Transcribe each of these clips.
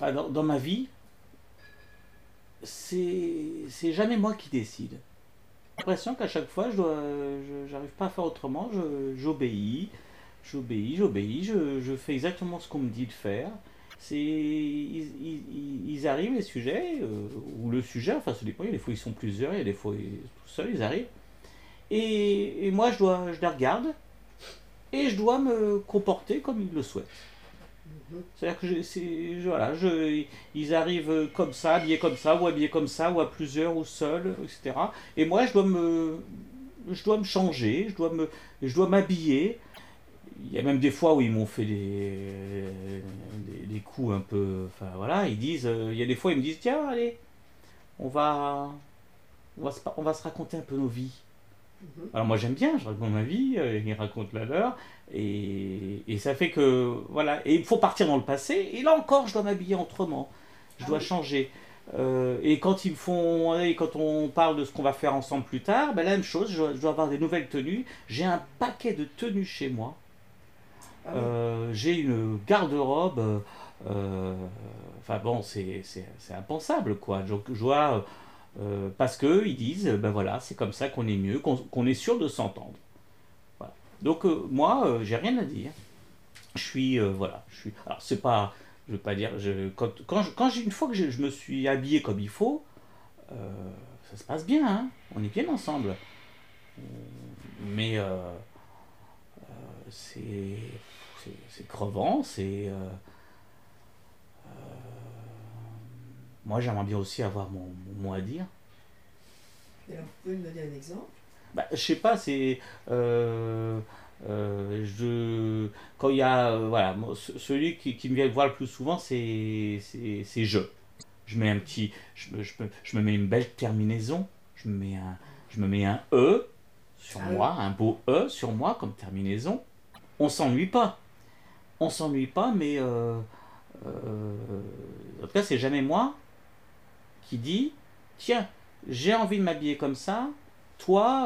enfin, dans ma vie, c'est jamais moi qui décide. J'ai l'impression qu'à chaque fois, j'arrive pas à faire autrement, j'obéis, je fais exactement ce qu'on me dit de faire. Ils arrivent, les sujets, ou le sujet, enfin ça dépend, il y a des fois ils sont plusieurs, il y a des fois tout seuls, ils arrivent. Et moi je les regarde, et je dois me comporter comme ils le souhaitent. Mhm. C'est-à-dire que voilà, ils arrivent comme ça, habillés comme ça, ou à plusieurs, ou seuls, etc. Et moi, je dois me changer, je dois m'habiller. Il y a même des fois où ils m'ont fait des coups un peu, enfin voilà, il y a des fois ils me disent, tiens, allez, on va, on va se raconter un peu nos vies. Mhm. Alors moi j'aime bien, je raconte ma vie, ils racontent la leur, et ça fait que, voilà, et il faut partir dans le passé, et là encore je dois m'habiller autrement, je Ah dois oui. changer. Et quand et quand on parle de ce qu'on va faire ensemble plus tard, ben, la même chose, je dois avoir des nouvelles tenues, j'ai un paquet de tenues chez moi. Ah oui. J'ai une garde-robe, enfin bon, c'est impensable quoi. Je dois, parce que ils disent, ben voilà, c'est comme ça qu'on est mieux, qu'on est sûr de s'entendre. Voilà. Donc moi, j'ai rien à dire. Voilà, je suis. Alors c'est pas, je veux pas dire, une fois que je me suis habillé comme il faut, euh, ça se passe bien, hein. On est bien ensemble. Mais c'est, c'est crevant, moi j'aimerais bien aussi avoir mon mot à dire. Et alors, vous pouvez me donner un exemple? Bah, je sais pas, quand il y a. Voilà, celui qui me vient voir le plus souvent, c'est je. Je mets un petit. Je me mets une belle terminaison. Je me mets un E sur Ah oui. moi, un beau E sur moi comme terminaison. On s'ennuie pas. On s'ennuie pas, mais. En tout cas, c'est jamais moi qui dis tiens, j'ai envie de m'habiller comme ça, toi,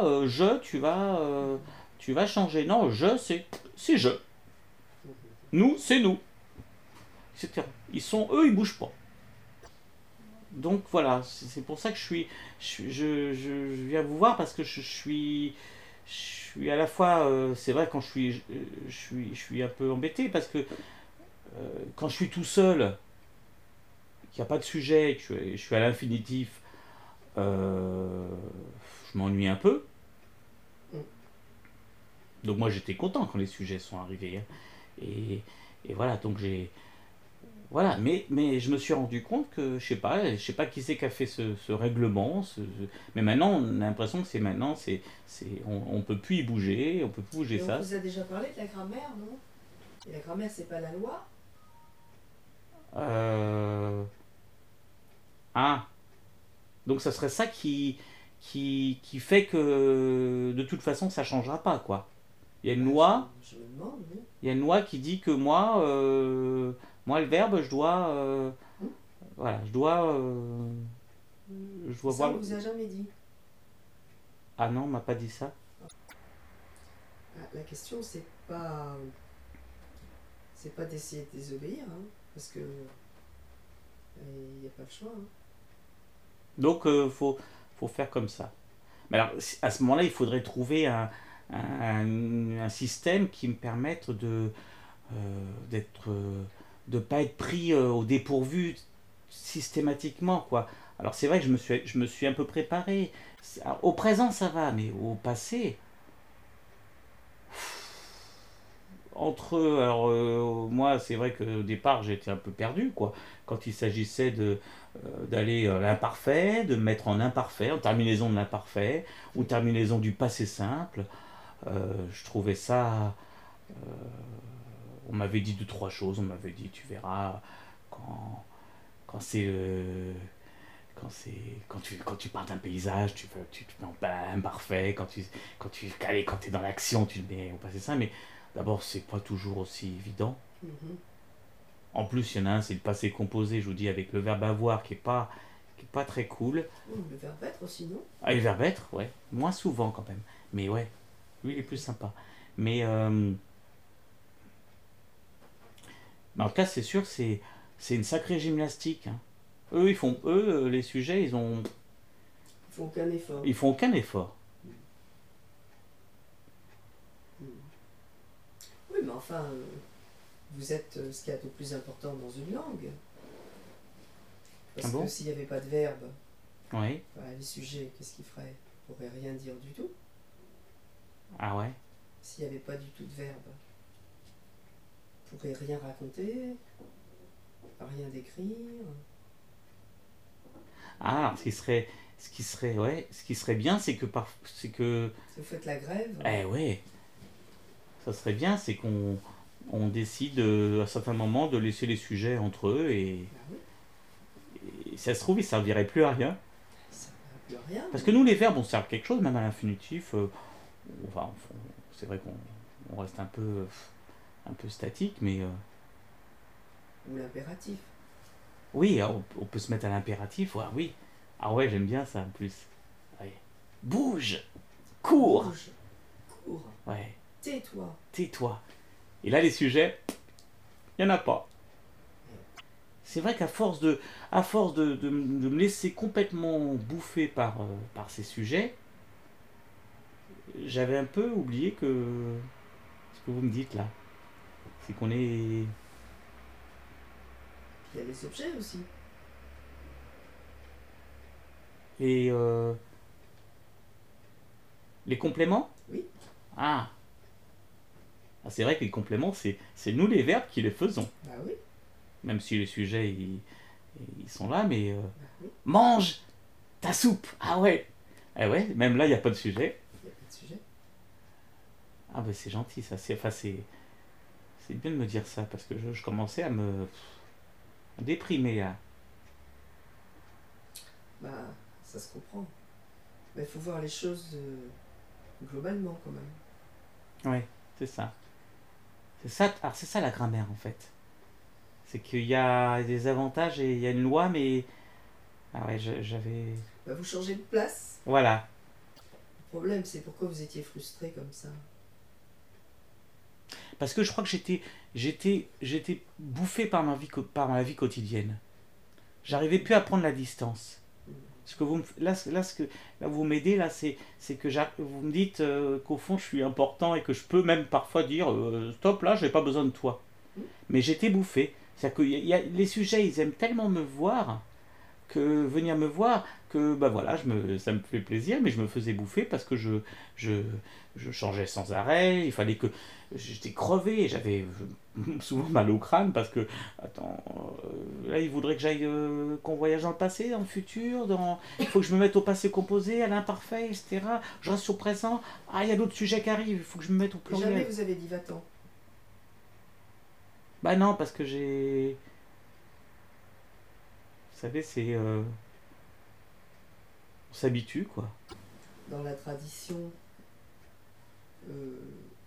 tu vas changer. Non, c'est je. Nous, c'est nous, etc. Eux, ils bougent pas. Donc voilà, c'est pour ça que je viens vous voir parce que je suis à la fois, c'est vrai quand je suis un peu embêté parce que quand je suis tout seul, qu'il n'y a pas de sujet, que je suis à l'infinitif, euh, je m'ennuie un peu. Mm. Donc moi j'étais content quand les sujets sont arrivés, hein. Et, et voilà, donc j'ai. Voilà, mais je me suis rendu compte que, je sais pas qui c'est qui a fait ce règlement, mais maintenant on a l'impression que c'est maintenant, on peut plus y bouger, on peut plus bouger Et on ça. vous a déjà parlé de la grammaire, non? Et la grammaire, c'est pas la loi? Euh, ah, donc ça serait ça qui fait que de toute façon ça changera pas, quoi. Il y a une Bah, loi, je me demande, oui. il y a une loi qui dit que moi, moi le verbe, Hmm. voilà, je Et dois ça, voir. on vous a jamais dit. Ah non, on m'a pas dit ça. Ah, la question, c'est pas d'essayer de désobéir, hein, parce que il n'y a pas le choix, hein. Donc faut faire comme ça. Mais alors à ce moment-là, il faudrait trouver un système qui me permette d'être de pas être pris au dépourvu systématiquement, quoi. Alors c'est vrai que je me suis un peu préparé. Alors, au présent ça va, mais au passé, moi c'est vrai qu'au départ j'étais un peu perdu, quoi, quand il s'agissait d'aller à l'imparfait, de me mettre en imparfait, en terminaison de l'imparfait ou terminaison du passé simple. Je trouvais ça, on m'avait dit deux trois choses, on m'avait dit tu verras quand quand c'est quand tu parles d'un paysage, tu te mets en imparfait, allez, quand tu es dans l'action, tu te mets au passé simple, mais d'abord c'est pas toujours aussi évident. Mhm. En plus, il y en a un, c'est le passé composé, je vous dis, avec le verbe avoir qui est pas très cool. Oh, le verbe être aussi, non? Ah, et le verbe être, ouais, moins souvent quand même. Mais ouais, lui, il est plus sympa. Mais, en tout cas, c'est sûr, c'est une sacrée gymnastique, hein. Eux, les sujets, Ils font aucun effort. ils font aucun effort. Oui, mais enfin, vous êtes ce qu'il y a de plus important dans une langue. Parce Ah bon? que s'il n'y avait pas de verbe, Oui. les sujets, qu'est-ce qu'ils feraient? Ils pourraient rien dire du tout. Ah ouais. S'il n'y avait pas du tout de verbe, ils pourraient rien raconter, rien décrire. Ah, ce qui serait bien, c'est que, Si vous faites la grève, ouais, ça serait bien, c'est qu'on décide à certains moments de laisser les sujets entre eux bah oui, et ça se trouve, ils serviraient plus à rien. ça ne peut plus rien. Parce que nous, les verbes, on sert à quelque chose, même à l'infinitif. Enfin, c'est vrai qu'on reste un peu statique, mais Ou l'impératif. oui, on peut se mettre à l'impératif. Ouais, oui. Ah ouais, j'aime bien ça en plus. Ouais. Bouge, cours. Bouge, cours, Ouais, tais-toi. tais-toi. Et là, les sujets, il n'y en a pas. C'est vrai à force de me laisser complètement bouffer par ces sujets, j'avais un peu oublié que ce que vous me dites là, c'est qu'on est Puis il y a les objets aussi. les les compléments. Oui, Ah, ah, c'est vrai que les compléments, c'est nous les verbes qui les faisons. bah oui, Même si les sujets ils sont là, mais bah oui, mange ta soupe. Ah ouais. Ah ouais, même là il n'y a pas de sujet. il n'y a pas de sujet. Ah bah c'est gentil ça. C'est bien de me dire ça parce que je commençais à me déprimer là. Bah, ça se comprend. Mais il faut voir les choses globalement quand même. Ouais, c'est ça. C'est ça. Alors c'est ça la grammaire en fait. C'est qu'il y a des avantages et il y a une loi, mais ah ouais, j'avais. Bah, vous changez de place. Voilà. Le problème, c'est pourquoi vous étiez frustré comme ça. Parce que je crois que j'étais bouffé par ma vie quotidienne. J'arrivais plus à prendre la distance. Ce que vous me, là, là, vous m'aidez, là, c'est que vous me dites qu'au fond, je suis important et que je peux même parfois dire stop, là, j'ai pas besoin de toi. Mais j'étais bouffé. C'est-à-dire que les sujets, ils aiment tellement me voir que venir me voir que bah voilà ça me fait plaisir mais je me faisais bouffer parce que je, je changeais sans arrêt, il fallait que j'étais crevé, j'avais souvent mal au crâne parce que attends là il voudrait que j'aille qu'on voyage dans le passé, dans le futur, il faut que je me mette au passé composé, à l'imparfait, etc. Je reste au présent, ah il y a d'autres sujets qui arrivent, il faut que je me mette au Et jamais pluriel. vous avez dit va-t'en. Bah non parce que vous savez c'est on s'habitue quoi. Dans la tradition, euh,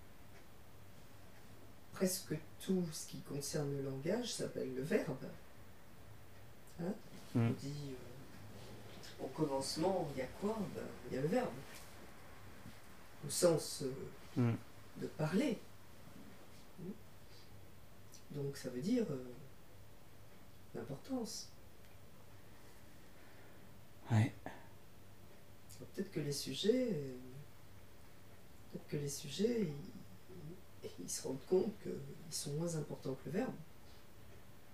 presque tout ce qui concerne le langage s'appelle le verbe. Hein, Mm. on dit au commencement, il y a quoi? Ben, il y a le verbe. Au sens Mm. de parler. Donc ça veut dire l'importance. Ouais. Peut-être que les sujets, ils se rendent compte qu'ils sont moins importants que le verbe.